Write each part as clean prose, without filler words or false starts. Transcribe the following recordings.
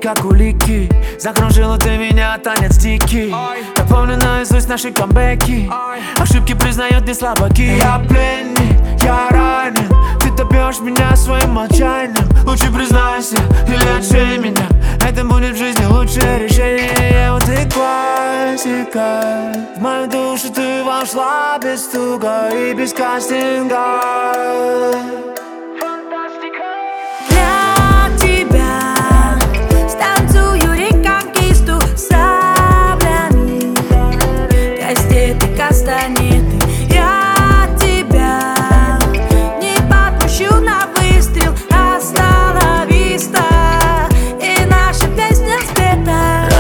как улики. Закружила ты меня, танец дикий. Я помню наизусть наши камбэки. Ошибки признают не слабаки. Я пленник, я ранен. Ты топишь меня своим молчанием. Лучше признайся или отшей меня. Это будет в жизни лучшее решение. Вот и классика. В мою душу ты вошла без стука и без кастинга. Для тебя станцую реконкисту саблями, кастеты, кастанеты. Я тебя не подпущу на выстрел. Остановиста, и наша песня спета.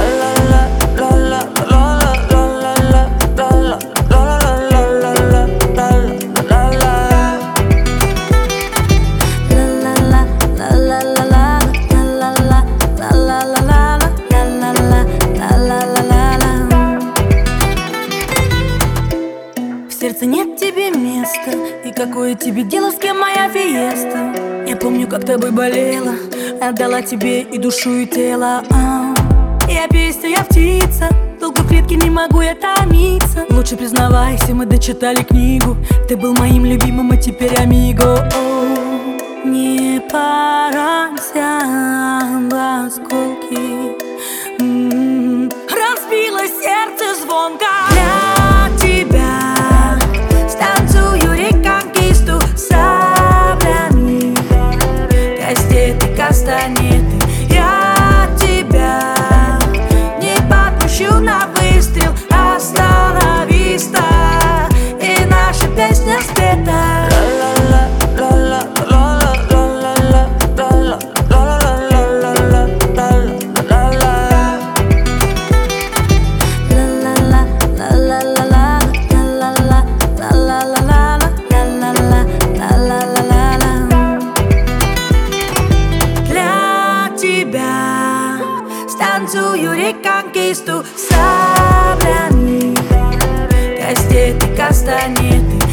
В сердце нет тебе места, и какое тебе дело, с кем моя фиеста? Я помню, как тобой болела, отдала тебе и душу, и тело. Я песня, я птица, долго в клетке не могу я томиться. Лучше признавайся, мы дочитали книгу. Ты был моим любимым, а теперь амиго. Не поранься об осколки. Разбило сердце звонко. Для тебя станцую реконкисту саблями, кастеты, кастанеты. Я тебя не подпущу на выстрел. Остановиста, и наша песня спета. Станцую реконкисту саблями, кастеты, кастанеты.